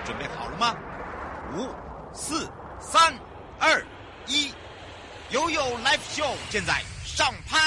准备好了吗？5、4、3、2、1，悠悠 Live Show 现在上拍。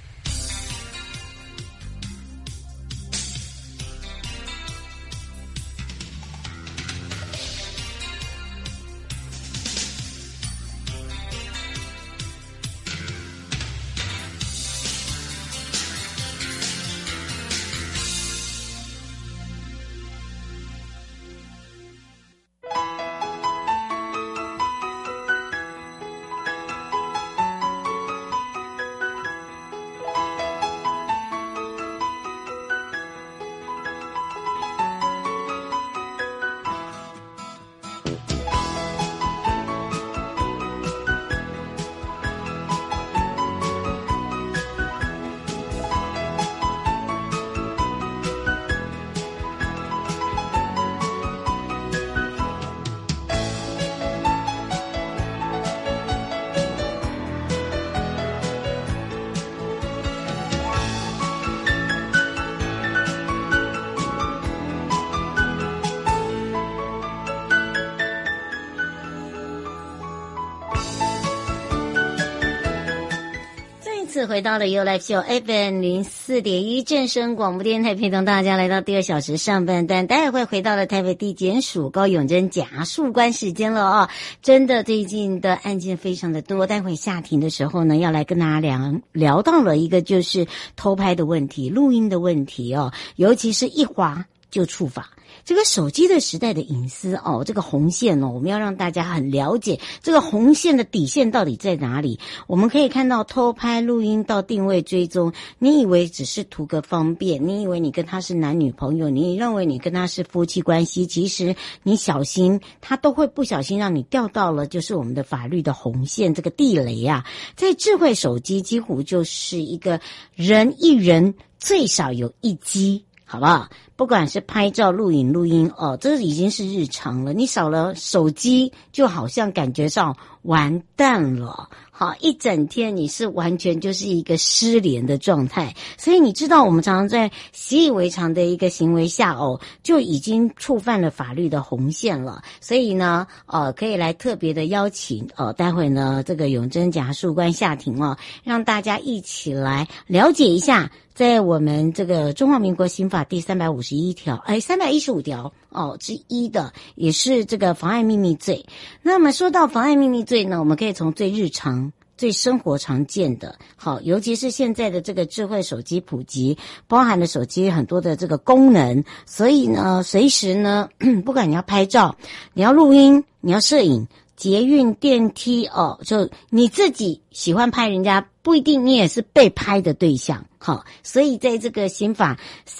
回到了 You Live Show FM 04.1正声广播电台，陪同大家来到第2小时上半段，待会回到了台北地检署高永贞假诉官时间了哦。真的最近的案件非常的多，待会下庭的时候呢，要来跟大家聊到了一个就是偷拍的问题、录音的问题哦，尤其是一滑就触法。这个手机的时代的隐私哦，这个红线哦，我们要让大家很了解这个红线的底线到底在哪里。我们可以看到偷拍、录音到定位追踪，你以为只是图个方便，你以为你跟他是男女朋友，你认为你跟他是夫妻关系，其实你小心，他都会不小心让你掉到了就是我们的法律的红线，这个地雷啊。在智慧手机几乎就是一个人一人最少有一机，好不好？不管是拍照、录影、录音哦，这已经是日常了。你少了手机，就好像感觉上完蛋了。好，一整天你是完全就是一个失联的状态。所以你知道，我们常常在习以为常的一个行为下哦，就已经触犯了法律的红线了。所以呢，可以来特别的邀请待会呢这个永贞假诉官下庭哦，让大家一起来了解一下。在我们这个中华民国刑法第351条315条之一的，也是这个妨碍秘密罪。那么说到妨碍秘密罪呢，我们可以从最日常、最生活常见的，好，尤其是现在的这个智慧手机普及，包含了手机很多的这个功能，所以呢，随时呢，不管你要拍照、你要录音、你要摄影。捷运、电梯就你自己喜欢拍人家，不一定你也是被拍的对象。好，所以在这个刑法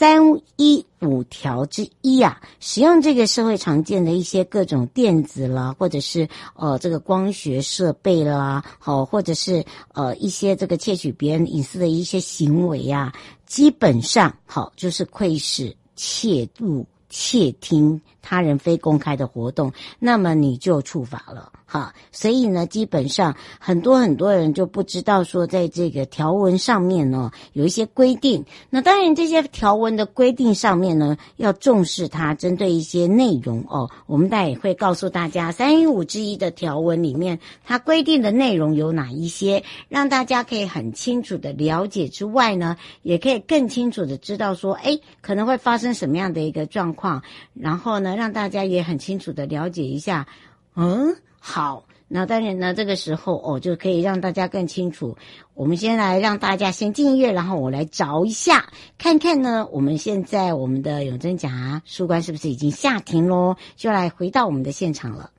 315条之一啊，使用这个社会常见的一些各种电子啦，或者是这个光学设备啦，好，或者是一些这个窃取别人隐私的一些行为啊，基本上好就是窥视、窃录、窃听他人非公开的活动，那么你就触法了哈。所以呢，基本上很多人就不知道说，在这个条文上面呢有一些规定。那当然，这些条文的规定上面呢，要重视它，针对一些内容我们待也会告诉大家315之一的条文里面，它规定的内容有哪一些，让大家可以很清楚的了解之外呢，也可以更清楚的知道说，可能会发生什么样的一个状况，然后呢，让大家也很清楚的了解一下。好，那当然呢，这个时候就可以让大家更清楚。我们先来让大家先进音乐，然后我来找一下，看看呢，我们现在我们的永贞假诉官是不是已经下庭咯，就来回到我们的现场了。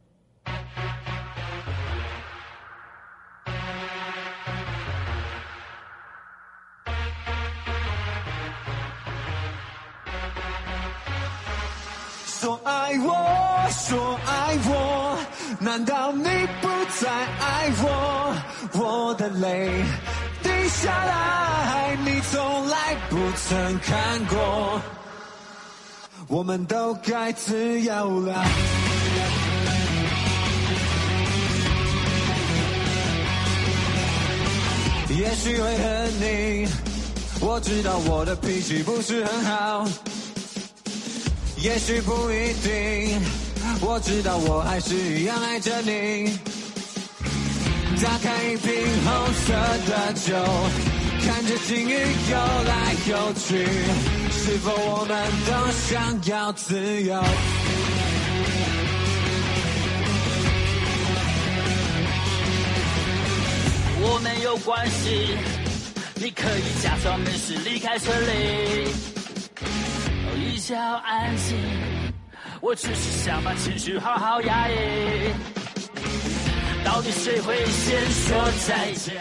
说爱我，说爱我，难道你不再爱我？我的泪滴下来，你从来不曾看过。我们都该自由了。也许会恨你，我知道我的脾气不是很好。也许不一定我知道我还是一样爱着你。打开一瓶红色的酒，看着境遇游来游去，是否我们都想要自由？ 我没有关系，你可以假装没事离开这里。一切好安静，我只是想把情绪好好压抑。到底谁会先说再见？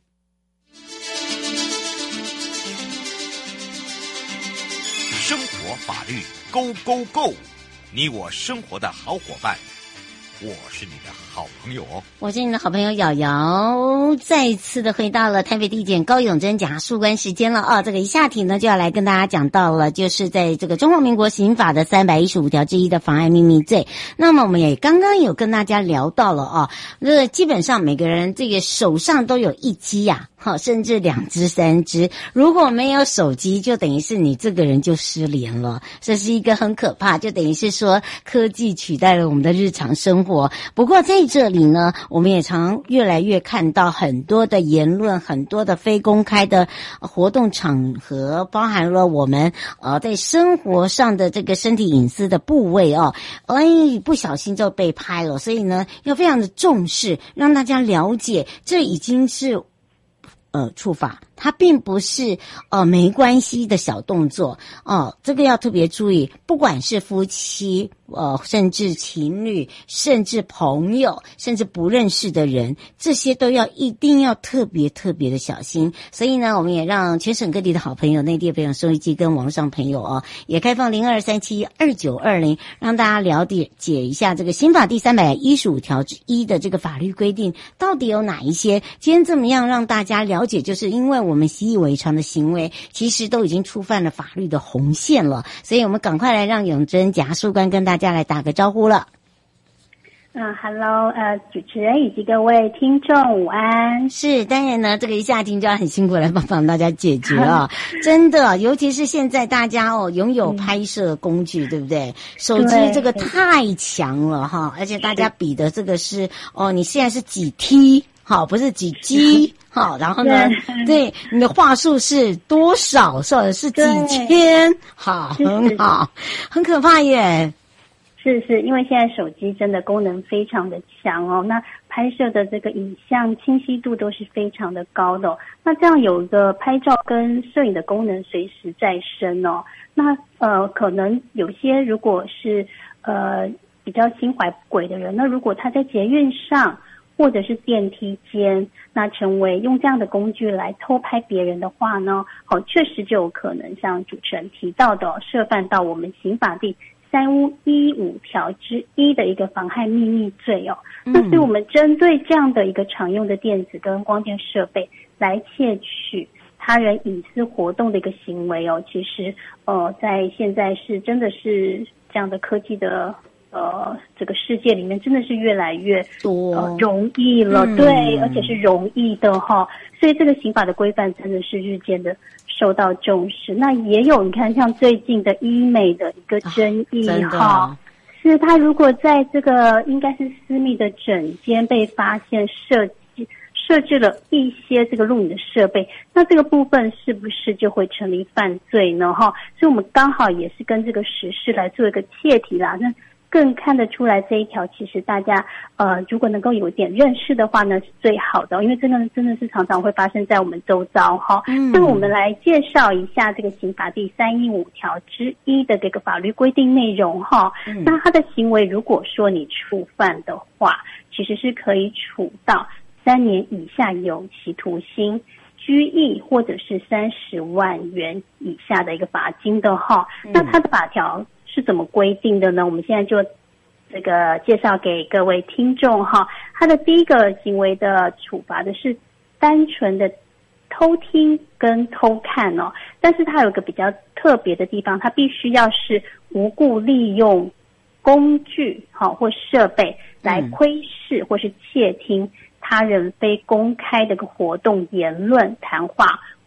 生活法律 Go Go Go， 你我生活的好伙伴，我是你的好朋友哦。 我是你的好朋友瑶瑶，再一次的回到了台北地检高永贞检察官时间了啊！这个一下题呢，就要来跟大家讲到了，就是在这个中华民国刑法的315条之一的妨碍秘密罪。那么我们也刚刚有跟大家聊到了啊，基本上每个人这个手上都有一机呀。好，甚至2只3只，如果没有手机，就等于是你这个人就失联了，这是一个很可怕，就等于是说科技取代了我们的日常生活。不过在这里呢，我们也常越来越看到很多的言论，很多的非公开的活动场合，包含了我们在生活上的这个身体隐私的部位哦，不小心就被拍了，所以呢要非常的重视，让大家了解这已经是处罚，它并不是没关系的小动作哦，这个要特别注意，不管是夫妻甚至情侣，甚至朋友，甚至不认识的人，这些都一定要特别的小心。所以呢，我们也让全省各地的好朋友、内地的朋友、收音机跟网上朋友也开放02372920，让大家了解一下这个刑法第315条之一的这个法律规定到底有哪一些。今天这么样让大家了解，就是因为我们习以为常的行为，其实都已经触犯了法律的红线了，所以我们赶快来让永贞检察官跟大家来打个招呼了。 Hello， 主持人以及各位听众午安。 是，当然呢，这个一下听就要很辛苦来帮大家解决啊，真的，尤其是现在大家拥有拍摄工具，对不对？手机这个太强了哈，而且大家比的这个是你现在是几 T， 好，不是几 G。好，然后呢？对，你的话术是多少？是几千？好，很好，很可怕耶。 是，因为现在手机真的功能非常的强哦，那拍摄的这个影像清晰度都是非常的高的哦。那这样有一个拍照跟摄影的功能随时在身哦。那可能有些如果是比较心怀不轨的人，那如果他在捷运上或者是电梯间，那成为用这样的工具来偷拍别人的话呢，确实就有可能像主持人提到的涉犯到我们刑法第315条之一的一个妨害秘密罪哦。那所以我们针对这样的一个常用的电子跟光电设备来窃取他人隐私活动的一个行为哦，其实在现在是真的是这样的科技的这个世界里面真的是越来越多容易了，对，而且是容易的哈，所以这个刑法的规范真的是日渐的受到重视。那也有你看像最近的医美的一个争议哈，是他如果在这个应该是私密的诊间被发现设置了一些这个录影的设备，那这个部分是不是就会成立犯罪呢？哈，所以我们刚好也是跟这个时事来做一个切题啦。那更看得出来这一条，其实大家如果能够有一点认识的话呢，是最好的，因为真的是常常会发生在我们周遭哈。那我们来介绍一下这个刑法第315条之一的这个法律规定内容哈。那他的行为如果说你触犯的话，其实是可以处到3年以下有期徒刑、拘役或者是30万元以下的一个罚金的哈。那他的法条是怎么规定的呢？我们现在就这个介绍给各位听众哈。他的第一个行为的处罚的是单纯的偷听跟偷看哦，但是它有一个比较特别的地方，它必须要是无故利用工具或设备来窥视或是窃听他人非公开的个活动、言论、谈话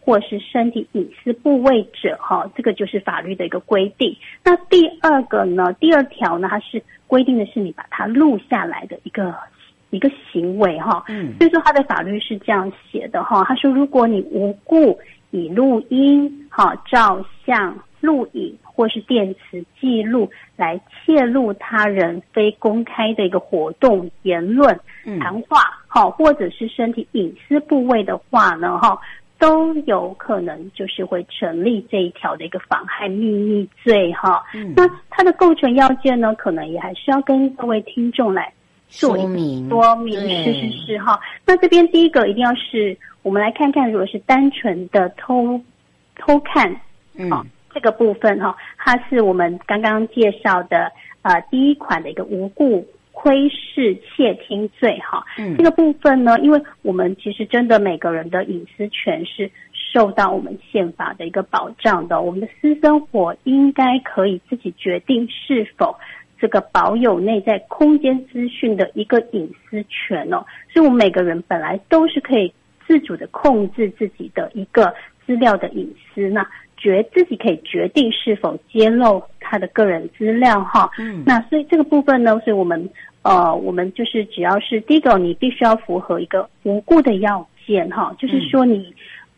或是身体隐私部位者这个就是法律的一个规定。那第二条呢，它是规定的是你把它录下来的一个行为所以说它的法律是这样写的他说如果你无故以录音照相录影或是电磁记录来窃录他人非公开的一个活动言论谈话或者是身体隐私部位的话呢都有可能就是会成立这一条的一个妨害秘密罪那它的构成要件呢可能也还是要跟各位听众来做一个说明是那这边第一个一定要是我们来看看，如果是单纯的偷看这个部分它是我们刚刚介绍的第一款的一个无故窥视窃听罪这个部分呢，因为我们其实真的每个人的隐私权是受到我们宪法的一个保障的，我们的私生活应该可以自己决定是否这个保有内在空间资讯的一个隐私权所以我们每个人本来都是可以自主的控制自己的一个资料的隐私，那自己可以决定是否揭露他的个人资料那所以这个部分呢，所以我们就是只要是第一个，你必须要符合一个无故的要件就是说你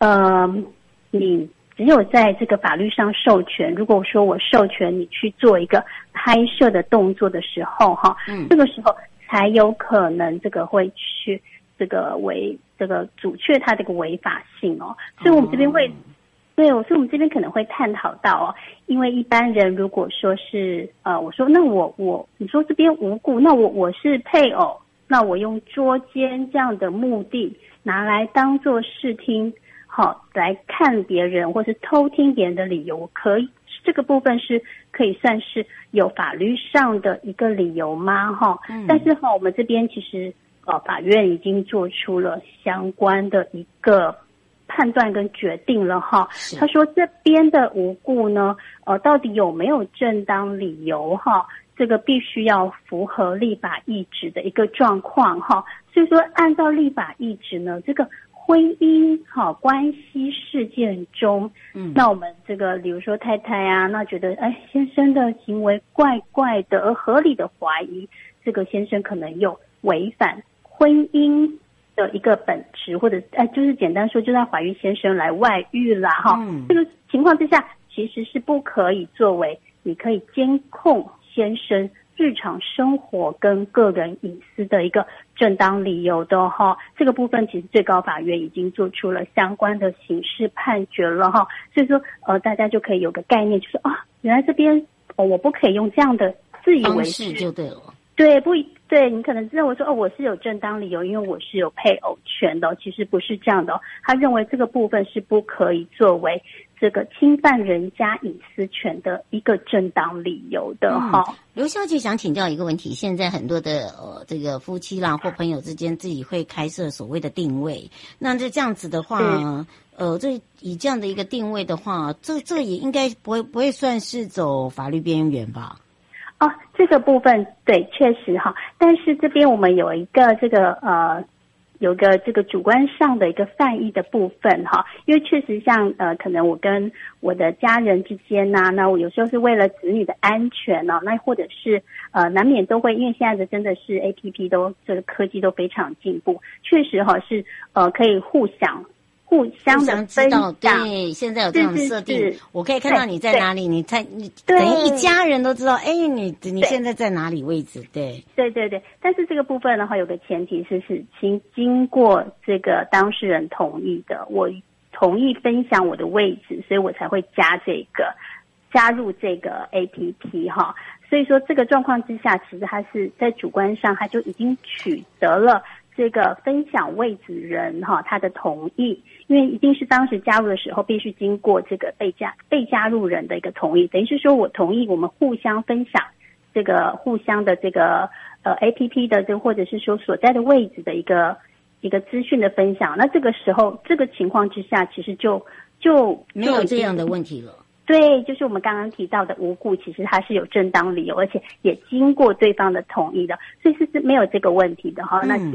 只有在这个法律上授权，如果说我授权你去做一个拍摄的动作的时候这个时候才有可能这个会去这个阻却它这个违法性所以我们这边会所以我们这边可能会探讨到因为一般人如果说是我说那你说这边无故，那我是配偶，那我用捉奸这样的目的拿来当作视听来看别人或是偷听别人的理由，可以这个部分是可以算是有法律上的一个理由吗但是我们这边其实法院已经做出了相关的一个判断跟决定了他说这边的无故呢到底有没有正当理由这个必须要符合立法意旨的一个状况所以说按照立法意旨呢，这个婚姻关系事件中那我们这个比如说太太那觉得先生的行为怪怪的，而合理的怀疑这个先生可能有违反婚姻的一个本质，或者就是简单说就在怀疑先生来外遇啦这个情况之下其实是不可以作为你可以监控先生日常生活跟个人隐私的一个正当理由的这个部分其实最高法院已经做出了相关的刑事判决了所以说大家就可以有个概念，就是原来这边我不可以用这样的自以为是就对了， 对你可能认为说我是有正当理由，因为我是有配偶权的其实不是这样的他认为这个部分是不可以作为这个侵犯人家隐私权的一个正当理由的刘小姐想请教一个问题，现在很多的这个夫妻啦或朋友之间自己会开设所谓的定位，那这样子的话以这样的一个定位的话，这也应该不会算是走法律边缘吧？ 这个部分对，确实但是这边我们有一个有个这个主观上的一个犯意的部分因为确实像可能我跟我的家人之间那我有时候是为了子女的安全那或者是难免都会，因为现在的真的是 APP 都这个科技都非常进步，确实是可以互相的分享， 对，现在有这样的设定，我可以看到你在哪里，你等于一家人都知道，你现在在哪里位置，对， 但是这个部分的话，有个前提是经过这个当事人同意的，我同意分享我的位置，所以我才会加入这个 APP 所以说这个状况之下，其实他是在主观上他就已经取得了这个分享位置人他的同意，因为一定是当时加入的时候必须经过这个被加入人的一个同意，等于是说我同意我们互相分享这个互相的这个APP 的这或者是说所在的位置的一个资讯的分享，那这个时候这个情况之下其实就没有这样的问题了。 对，就是我们刚刚提到的无故，其实它是有正当理由，而且也经过对方的同意的，所以是没有这个问题的那请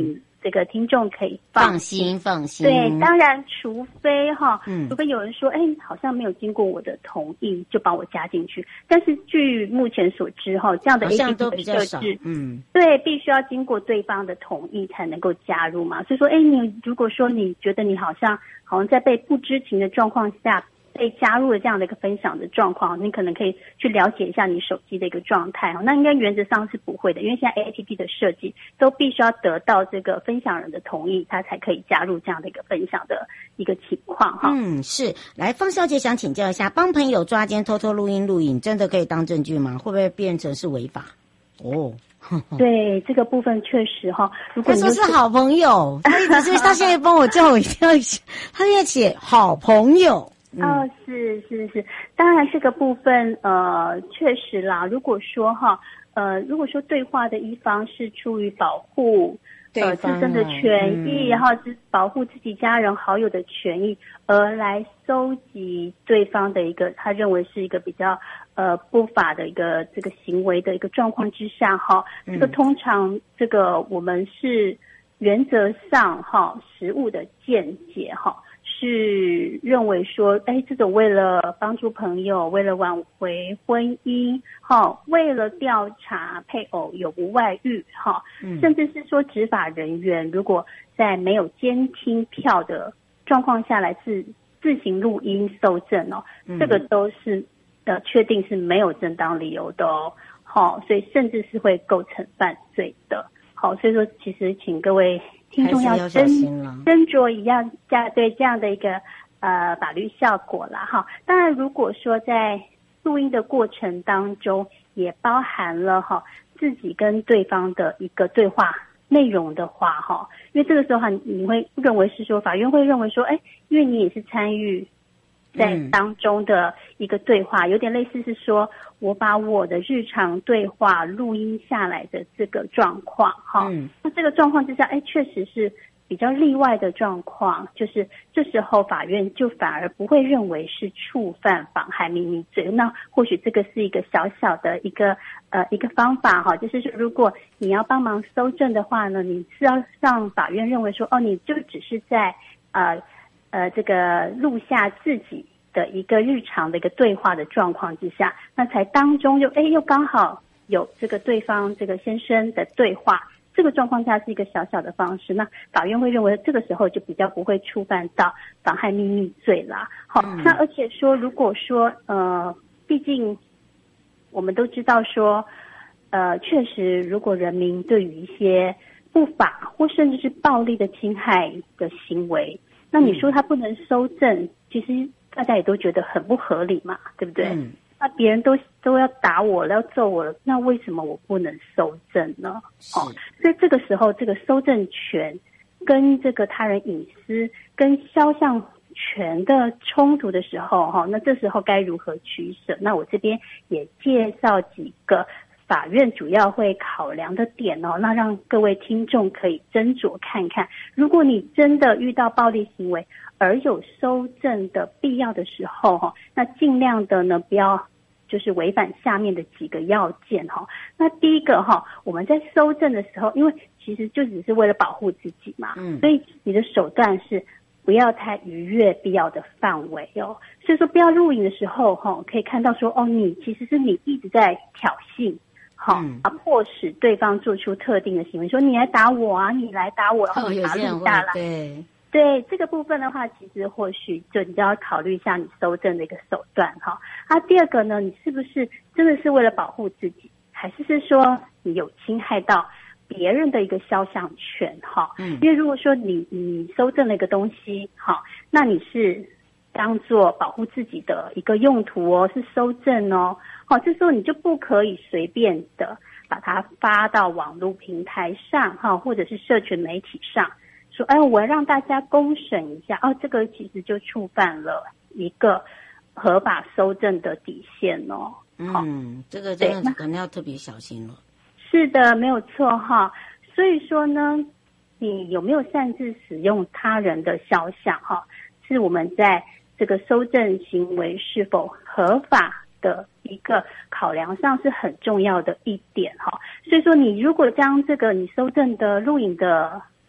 这个听众可以放心。 对，当然除非除非有人说，好像没有经过我的同意就把我加进去，但是据目前所知这样的 APP 的设置，对，必须要经过对方的同意才能够加入嘛。所以说，你如果说你觉得你好像在被不知情的状况下被加入了这样的一个分享的状况，你可能可以去了解一下你手机的一个状态。那应该原则上是不会的，因为现在 APP 的设计都必须要得到这个分享人的同意，他才可以加入这样的一个分享的一个情况是。来，方小姐想请教一下，帮朋友抓奸偷偷录音录影，真的可以当证据吗？会不会变成是违法？ 对，这个部分确实如果他说是好朋友，所以只是他现在帮我叫我一定要写，他现在写好朋友。 是，当然这个部分确实啦。如果说对话的一方是出于保护自身的权益，然后是保护自己家人好友的权益，而来搜集对方的一个他认为是一个比较不法的一个这个行为的一个状况之下这个通常这个我们是原则上实务的见解是认为说，这种为了帮助朋友，为了挽回婚姻，为了调查配偶有无外遇，甚至是说执法人员如果在没有监听票的状况下来自行录音搜证这个都是确定是没有正当理由的所以甚至是会构成犯罪的。所以说其实请各位听众要斟酌一样对这样的一个法律效果啦当然如果说在录音的过程当中也包含了自己跟对方的一个对话内容的话因为这个时候你会认为是说法院会认为说因为你也是参与在当中的一个对话，有点类似是说我把我的日常对话录音下来的这个状况那这个状况之下确实是比较例外的状况，就是这时候法院就反而不会认为是触犯妨害秘密罪。那或许这个是一个小小的一个方法就是说如果你要帮忙搜证的话呢，你是要让法院认为说你就只是在这个录下自己的一个日常的一个对话的状况之下，那才当中又刚好有这个对方这个先生的对话，这个状况下是一个小小的方式，那法院会认为这个时候就比较不会触犯到妨害秘密罪啦。那而且说如果说毕竟我们都知道说确实如果人民对于一些不法或甚至是暴力的侵害的行为，那你说他不能搜证，其实大家也都觉得很不合理嘛，对不对？那别人都要打我了，要揍我了，那为什么我不能搜证呢？所以这个时候这个搜证权跟这个他人隐私跟肖像权的冲突的时候那这时候该如何取舍？那我这边也介绍几个法院主要会考量的点那让各位听众可以斟酌看看，如果你真的遇到暴力行为而有搜证的必要的时候那尽量的呢不要就是违反下面的几个要件那第一个我们在搜证的时候，因为其实就只是为了保护自己嘛所以你的手段是不要太逾越必要的范围所以说不要录影的时候可以看到说你其实是你一直在挑衅迫使对方做出特定的行为，说你来打我啊，你来打我，然后你把它录下来。对这个部分的话，其实或许就你就要考虑一下你搜证的一个手段第二个呢，你是不是真的是为了保护自己，还是说你有侵害到别人的一个肖像权因为如果说你搜证了一个东西那你是当做保护自己的一个用途是搜证这时候你就不可以随便的把它发到网络平台上或者是社群媒体上，说我要让大家公审一下这个其实就触犯了一个合法搜证的底线这个真的可能要特别小心了。 是的，没有错所以说呢，你有没有擅自使用他人的肖像是我们在这个搜证行为是否合法的一个考量上是很重要的一点所以说你如果将这个你搜证的录影的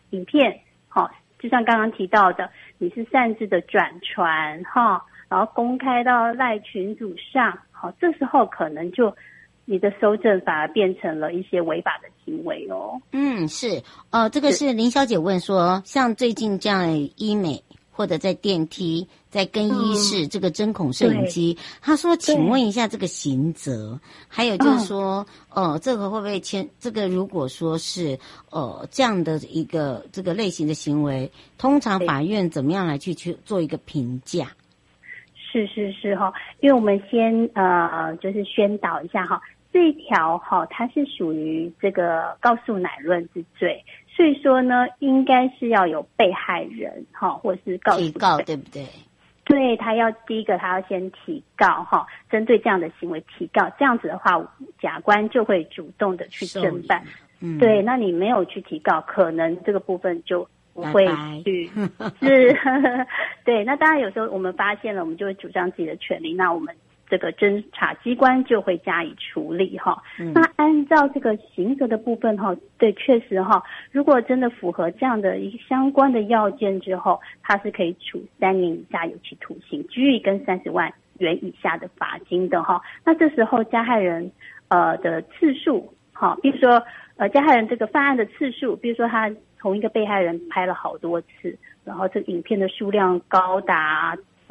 影片，好，就像刚刚提到的，你是擅自的转传哈，然后公开到赖群组上，好，这时候可能就你的搜证反而变成了一些违法的行为哦。 是，这个是林小姐问说，像最近这样医美或者在电梯、在更衣室这个针孔摄影机，她说，请问一下这个刑责，还有就是说，这个会不会这个如果说是这样的一个这个类型的行为，通常法院怎么样来去做一个评价？ 是哈，因为我们先就是宣导一下哈，这一条哈它是属于这个告诉乃论之罪，所以说呢，应该是要有被害人哈，或者是提告，对不对？ 对，他要第一个他要先提告哈，针对这样的行为提告，这样子的话，甲官就会主动的去侦办。对，那你没有去提告，可能这个部分就不会去是对，那当然有时候我们发现了，我们就会主张自己的权利，那我们这个侦查机关就会加以处理哈。那按照这个刑责的部分哈，对，确实哈，如果真的符合这样的一个相关的要件之后，它是可以处3年以下有期徒刑、拘役跟30万元以下的罚金的哈。那这时候加害人的次数哈，比如说加害人这个犯案的次数，比如说他同一个被害人拍了好多次，然后这个影片的数量高达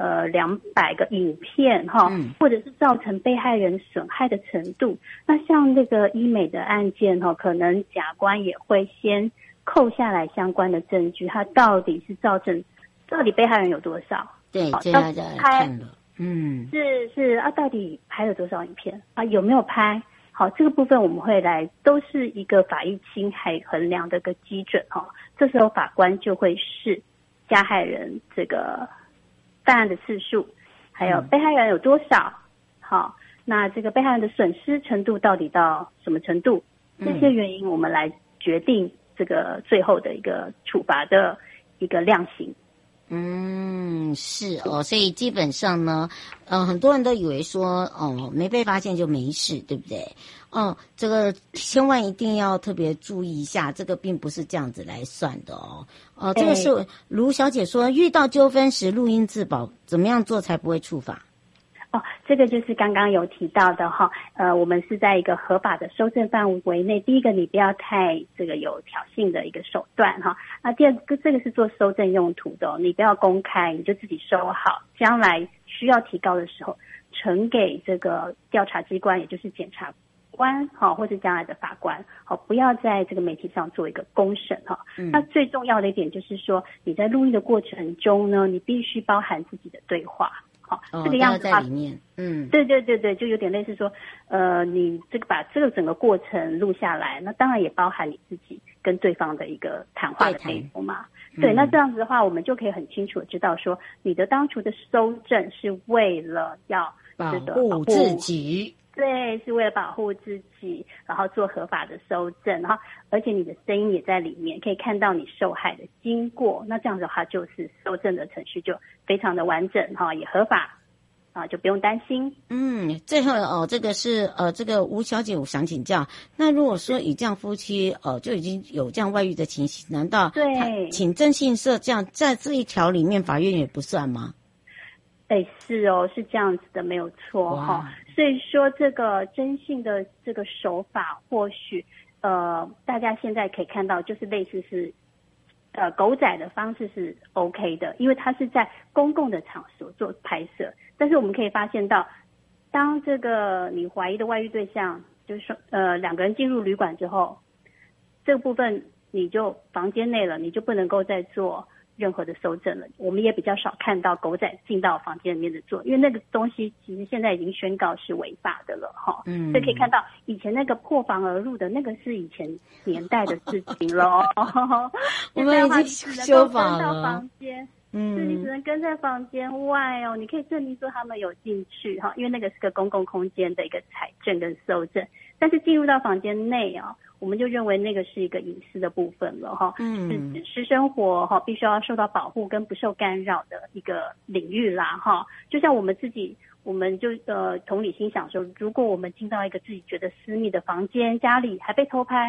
200个影片哈，或者是造成被害人损害的程度。那像这个医美的案件哈，可能甲官也会先扣下来相关的证据，他到底被害人有多少？ 对，这要看了。 是啊，到底拍了多少影片啊？有没有拍？好，这个部分我们会都是一个法益侵害衡量的一个基准哈。这时候法官就会视加害人这个犯案的次数，还有被害人有多少，好，那这个被害人的损失程度到底到什么程度？这些原因我们来决定这个最后的一个处罚的一个量刑。 是哦，所以基本上呢，很多人都以为说，没被发现就没事，对不对？这个千万一定要特别注意一下，这个并不是这样子来算的哦。这个是卢小姐说，遇到纠纷时录音自保，怎么样做才不会触法？ 这个就是刚刚有提到的哈，我们是在一个合法的收证范围内。第一个，你不要太这个有挑衅的一个手段哈。那第二个，这个是做收证用途的，你不要公开，你就自己收好，将来需要提告的时候呈给这个调查机关，也就是检察官哈，或是将来的法官，好，不要在这个媒体上做一个公审哈。那最重要的一点就是说，你在录音的过程中呢，你必须包含自己的对话。好，这个样子的话， 在里面， 对，就有点类似说，你这个把这个整个过程录下来，那当然也包含你自己跟对方的一个谈话的内容嘛。对，那这样子的话，我们就可以很清楚的知道说，你的当初的搜证是为了要保护自己。 对，是为了保护自己，然后做合法的搜证，然后而且你的声音也在里面，可以看到你受害的经过。那这样的话，就是搜证的程序就非常的完整哈，也合法啊，就不用担心。 最后这个是这个吴小姐，我想请教，那如果说以这样夫妻就已经有这样外遇的情形，难道对请征信社这样在这一条里面，法院也不算吗？ 是哦，是这样子的，没有错哈。所以说这个征信的这个手法，或许大家现在可以看到，就是类似是狗仔的方式是 OK 的，因为它是在公共的场所做拍摄。但是我们可以发现到，当这个你怀疑的外遇对象，就是说2个人进入旅馆之后，这个部分你就房间内了，你就不能够再做任何的搜证了。我们也比较少看到狗仔进到房间里面的做，因为那个东西其实现在已经宣告是违法的了哈。所以可以看到以前那个破房而入的那个是以前年代的事情了。 我们已经修法了。 房间，是你只能跟在房间外哦，你可以证明说他们有进去哈，因为那个是个公共空间的一个采证跟搜证。但是进入到房间内啊，我们就认为那个是一个隐私的部分了哈，是私生活哈，必须要受到保护跟不受干扰的一个领域啦哈。就像我们自己，我们就同理心想说，如果我们进到一个自己觉得私密的房间，家里还被偷拍，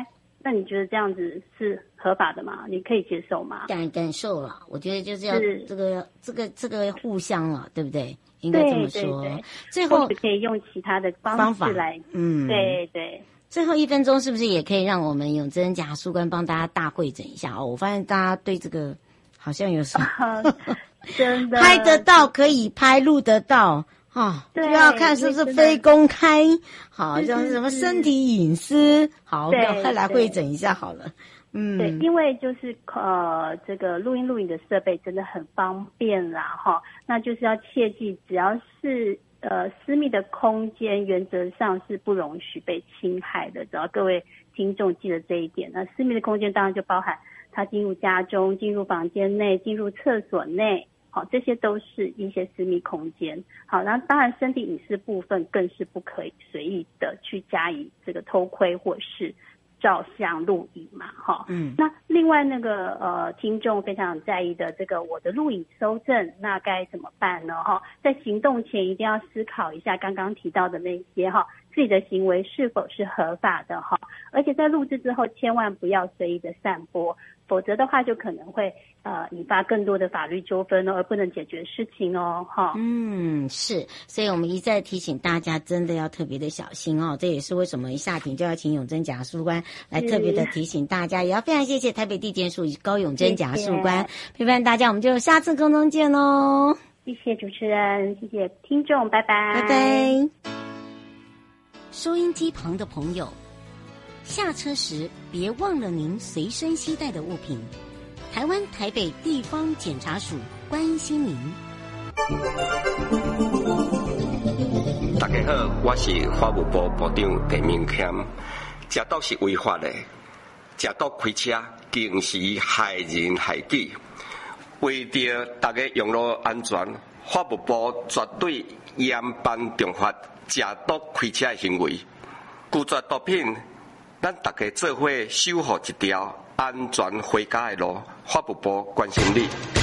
那你觉得这样子是合法的吗？你可以接受吗？ 感受了，我觉得就是要这个互相了，对不对？应该这么说。 对， 最后或许可以用其他的方式来，对。 最后1分钟是不是也可以让我们永贞检察官帮大家大会诊一下哦？我发现大家对这个好像有什么真的拍得到可以拍，录得到。就要看是不是非公开，好，像是什么身体隐私，好，快来会诊一下好了。 对，因为就是这个录影的设备真的很方便啦，哈，那就是要切记，只要是私密的空间，原则上是不容许被侵害的，只要各位听众记得这一点。那私密的空间当然就包含他进入家中、进入房间内、进入厕所内。好，这些都是一些私密空间。好，那当然身体隐私部分更是不可以随意的去加以这个偷窥或是照相录影嘛，哈。那另外那个听众非常在意的这个我的录影搜证，那该怎么办呢？哈，在行动前一定要思考一下刚刚提到的那些哈，自己的行为是否是合法的哈，而且在录制之后千万不要随意的散播，否则的话就可能会引发更多的法律纠纷哦，而不能解决事情哦，哈。 是，所以我们一再提醒大家，真的要特别的小心哦。这也是为什么一下庭就要请永贞检察官来特别的提醒大家，也要非常谢谢台北地检署高永贞检察官陪伴大家，我们就下次空中见喽。 谢谢主持人，谢谢听众，拜拜， 拜拜。收音机旁的朋友，下车时别忘了您随身携带的物品。台湾台北地方检察署关心您。 大家好，我是法务部部长陈明谦。食毒是违法的，食毒开车更是害人害己。为着大家用路安全，法务部绝对严办重罚食毒开车的行为。拒绝毒品，咱大家做伙守护一条安全回家的路。法务部关心你。